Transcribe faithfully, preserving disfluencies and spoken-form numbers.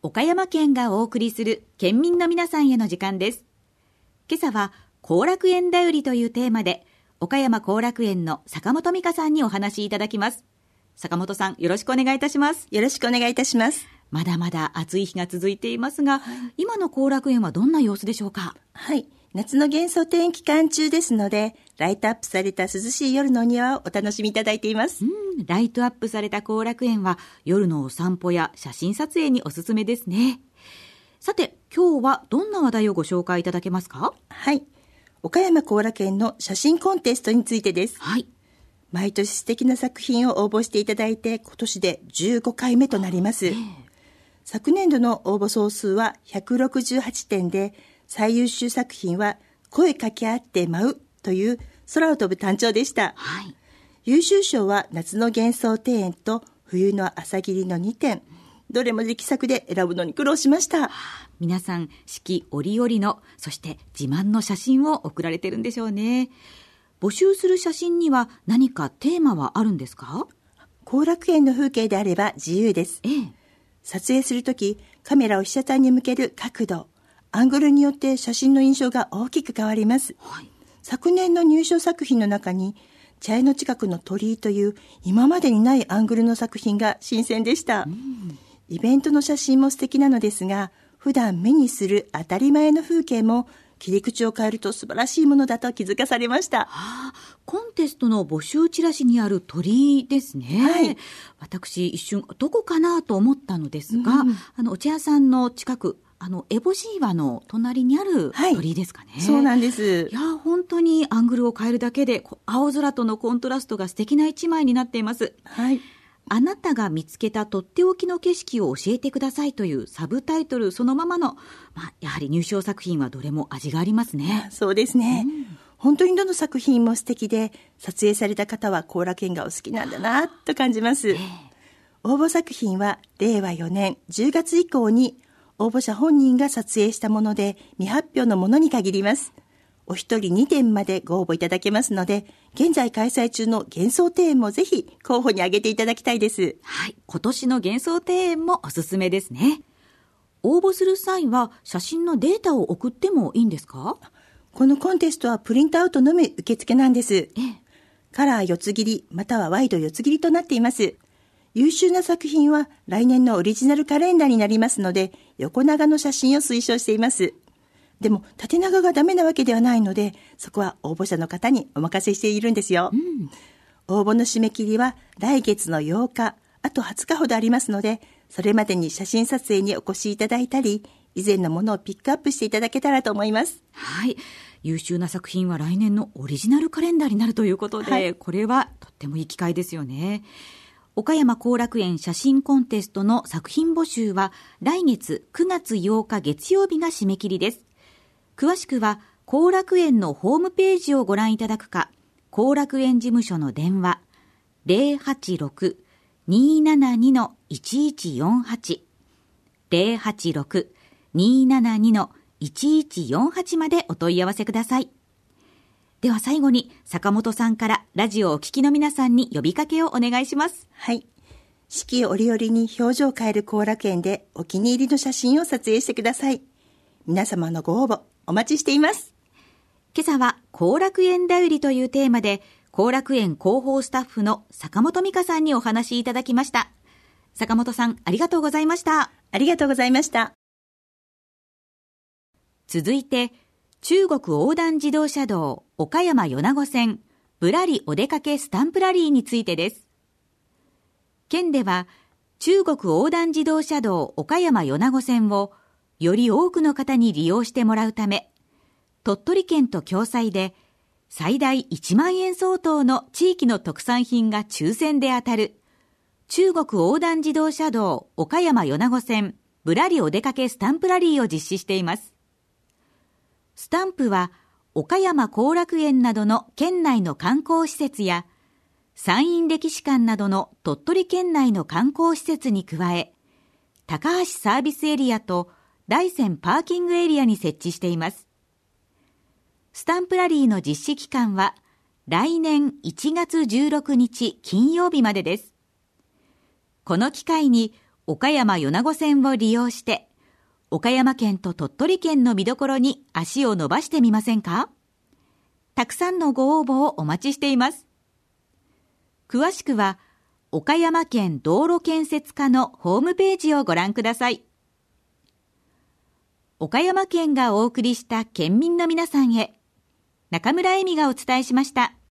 岡山県がお送りする県民の皆さんへの時間です。今朝は後楽園だよりというテーマで岡山後楽園の坂本美香さんにお話しいただきます。坂本さん、よろしくお願いいたします。 よろしくお願いいたします。 まだまだ暑い日が続いていますが、はい、今の後楽園はどんな様子でしょうか？ はい、夏の幻想庭園期間中ですので、ライトアップされた涼しい夜のお庭をお楽しみいただいています。 うん、ライトアップされた後楽園は夜のお散歩や写真撮影におすすめですね。さて、今日はどんな話題をご紹介いただけますか？ はい、岡山後楽園の写真コンテストについてです。 はい、 毎年素敵な作品を応募していただいて、今年でじゅうごかいめとなります。昨年度の応募総数はひゃくろくじゅうはちてんで、最優秀作品は声かけ合って舞うという空を飛ぶタンチョウでした。 はい、 優秀賞は夏の幻想庭園と冬の朝霧のにてん、どれも力作で選ぶのに苦労しました。 皆さん四季折々の、そして自慢の写真を送られてるんでしょうね。募集する写真には何かテーマはあるんですか？ 後楽園の風景であれば自由です。 ええ、 撮影するとき、カメラを被写体に向ける角度、アングルによって写真の印象が大きく変わります。 はい、 昨年の入賞作品の中に、茶屋の近くの鳥居という今までにないアングルの作品が新鮮でした。 うん、 イベントの写真も素敵なのですが、普段目にする当たり前の風景も切り口を変えると素晴らしいものだと気づかされました。 はあ、コンテストの募集チラシにある鳥居ですね。 はい、 私一瞬どこかなと思ったのですが、 うん、 あのお茶屋さんの近く、あの烏帽子岩の隣にある鳥居ですかね。 はい、そうなんです。 いや、本当にアングルを変えるだけで青空とのコントラストが素敵な一枚になっています。 はい、 あなたが見つけたとっておきの景色を教えてくださいというサブタイトルそのままの、まあ、やはり入賞作品はどれも味がありますね。 そうですね、うん、本当にどの作品も素敵で、撮影された方は後楽園がお好きなんだなと感じます。えー、応募作品はれいわよねんじゅうがつ以降に応募者本人が撮影したもので、未発表のものに限ります。お一人にてんまでご応募いただけますので、現在開催中の幻想庭園もぜひ候補に挙げていただきたいです。 はい、今年の幻想庭園もおすすめですね。応募する際は写真のデータを送ってもいいんですか？ このコンテストはプリントアウトのみ受付なんです。 ええ、 カラー四つ切りまたはワイド四つ切りとなっています。優秀な作品は来年のオリジナルカレンダーになりますので、横長の写真を推奨しています。でも縦長がダメなわけではないので、そこは応募者の方にお任せしているんですよ。 うん、 応募の締め切りは来月のようか、あとはつかほどありますので、それまでに写真撮影にお越しいただいたり、以前のものをピックアップしていただけたらと思います。 はい、優秀な作品は来年のオリジナルカレンダーになるということで、はい、これはとってもいい機会ですよね。岡山後楽園写真コンテストの作品募集は来月くがつようか月曜日が締め切りです。詳しくは後楽園のホームページをご覧いただくか、後楽園事務所の電話 ゼロはちろく にーななに いちいちよんはち ゼロはちろく にーななに いちいちよんはちまでお問い合わせください。では最後に坂本さんからラジオをお聞きの皆さんに呼びかけをお願いします。 はい、四季折々に表情を変える後楽園でお気に入りの写真を撮影してください。皆様のご応募お待ちしています。 今朝は後楽園だよりというテーマで後楽園広報スタッフの坂本美香さんにお話しいただきました。坂本さん、ありがとうございました。 ありがとうございました。 続いて中国横断自動車道岡山米子線ぶらりお出かけスタンプラリーについてです。県では中国横断自動車道岡山米子線をより多くの方に利用してもらうため、鳥取県と共催で最大いちまんえん相当の地域の特産品が抽選で当たる中国横断自動車道岡山米子線ぶらりお出かけスタンプラリーを実施しています。スタンプは岡山後楽園などの県内の観光施設や山陰歴史館などの鳥取県内の観光施設に加え、高橋サービスエリアと大山パーキングエリアに設置しています。スタンプラリーの実施期間は来年いちがつじゅうろくにち金曜日までです。この機会に岡山米子線を利用して、岡山県と鳥取県の見どころに足を伸ばしてみませんか？たくさんのご応募をお待ちしています。詳しくは、岡山県道路建設課のホームページをご覧ください。岡山県がお送りした県民の皆さんへ、中村恵美がお伝えしました。